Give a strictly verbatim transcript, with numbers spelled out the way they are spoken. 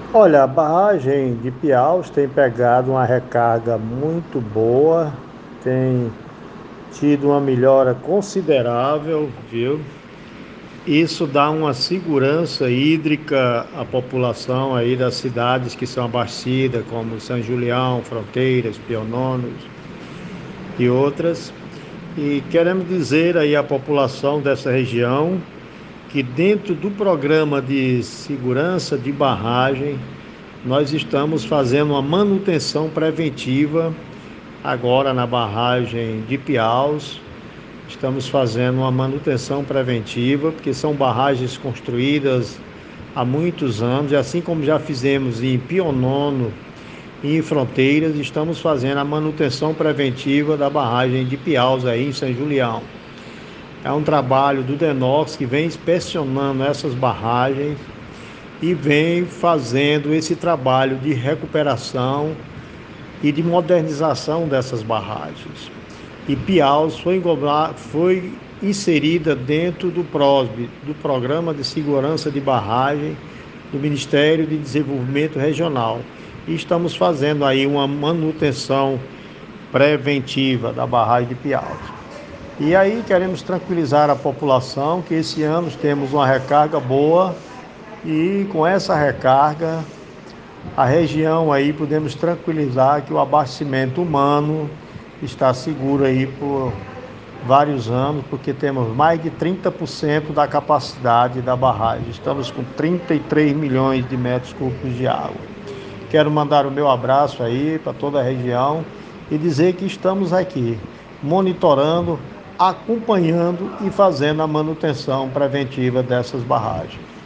Olha, a barragem de Piauí tem pegado uma recarga muito boa, tem tido uma melhora considerável, viu? Isso dá uma segurança hídrica à população aí das cidades que são abastecidas, como São Julião, Fronteiras, Piononos e outras. E queremos dizer aí à população dessa região que dentro do programa de segurança de barragem, nós estamos fazendo uma manutenção preventiva agora na barragem de Piauí. Estamos fazendo uma manutenção preventiva, porque são barragens construídas há muitos anos, e assim como já fizemos em Pionono e em Fronteiras, estamos fazendo a manutenção preventiva da barragem de Piauí aí em São Julião. É um trabalho do DENOX que vem inspecionando essas barragens e vem fazendo esse trabalho de recuperação e de modernização dessas barragens. E Piauí foi, foi inserida dentro do PROSB, do Programa de Segurança de Barragem do Ministério de Desenvolvimento Regional. E estamos fazendo aí uma manutenção preventiva da barragem de Piauí. E aí queremos tranquilizar a população que esse ano temos uma recarga boa e com essa recarga a região aí podemos tranquilizar que o abastecimento humano está seguro aí por vários anos, porque temos mais de trinta por cento da capacidade da barragem. Estamos com trinta e três milhões de metros cúbicos de água. Quero mandar o meu abraço aí para toda a região e dizer que estamos aqui monitorando, acompanhando e fazendo a manutenção preventiva dessas barragens.